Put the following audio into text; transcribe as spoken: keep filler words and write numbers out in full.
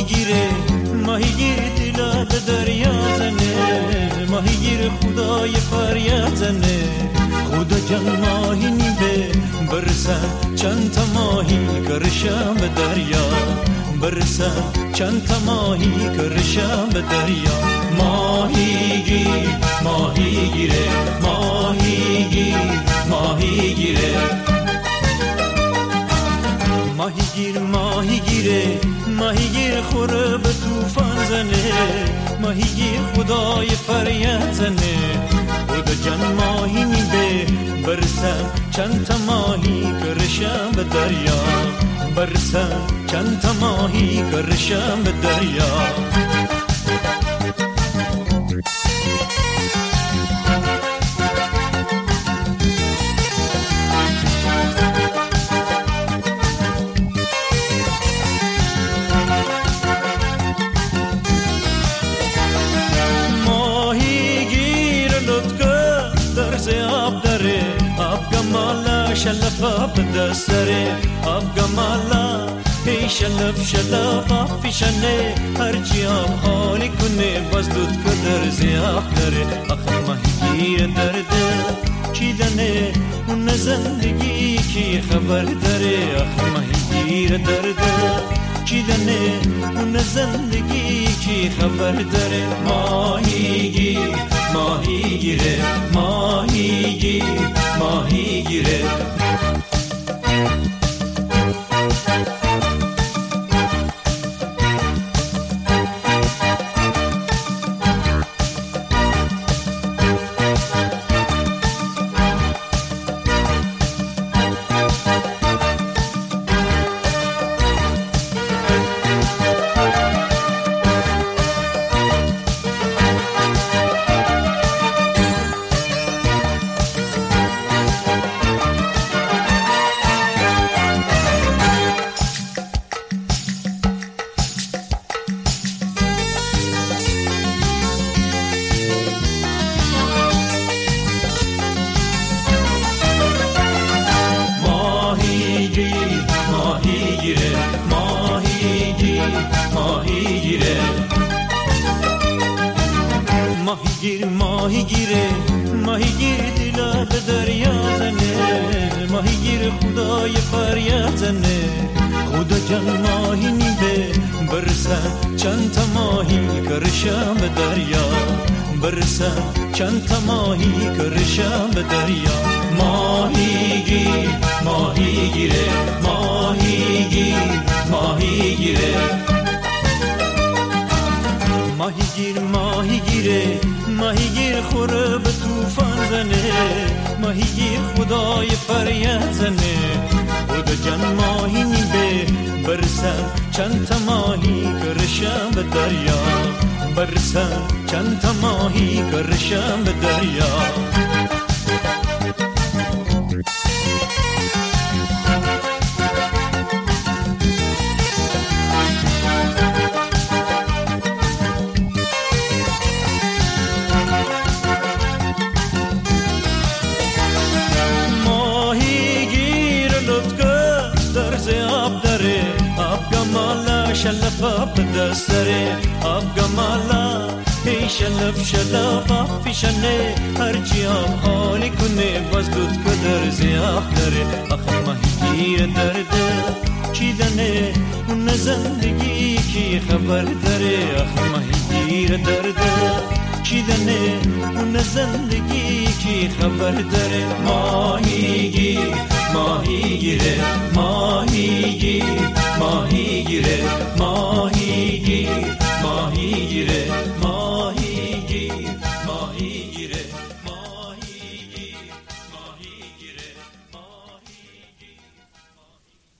گیره ماهیگیر دلا به دریا زنه ماهیگیر خدای فریاد زنه خدا جان ماهی نیبه برسن چند تا ماهی کرشم به دریا برسن چند تا ماهی کرشم به دریا ماهیگیر ماهیگیره ماهیگیر ماهیگیره ماهیگیر ماهیگیره ماهیگیر خوره به توفان زنه ماهیگیر خدای فریاد زنه خدا جان ماهی نیبه برسن چند تا ماهی کرشم به دریا برسن چند تا ماهی کرشم به دریا شلف آب دستره آب گمالا هی شلف شلف آب پیشنه هرچی آب حالی کنه باز دود کدر زیاب داره آخر ماهیگیر درده چی دنه اون زندگی کی خبر داره آخر ماهیگیر درده چی دنه اون زندگی کی خبر داره ماهیگیر ماهیگیره ماهیگیر ماهیگیره ماهیگیر ماهیگیره ماهیگیر دلا به دریا زنه ماهیگیر خدای فریاد زنه خدا جان ماهی نیبه برسن چند تا ماهی کرشم به دریا برسن چند تا ماهی کرشم به دریا ماهیگیر ماهیگیره ماهیگیر ماهیگیره ماهیگیر ماهیگیره ماهیگیر خوره به توفان زنه ماهیگیر خدای فریاد زنه خدا جان ماهی نیبه برسن چند تا ماهی کرشم به دریا برسن چند تا ماهی کرشم به دریا شلف آب دستره آب گمالا هی شلف شلف آب پیشنه هرچی آب حالی کنه باز دود کدر زیاب داره آخر ماهیگیر درده چی دنه اون زندگی کی خبر داره آخر ماهیگیر درده چی دنه اون زندگی کی خبر داره ماهیگیر ماهیگیره ماهیگیر ماهیگیره ماهیگیر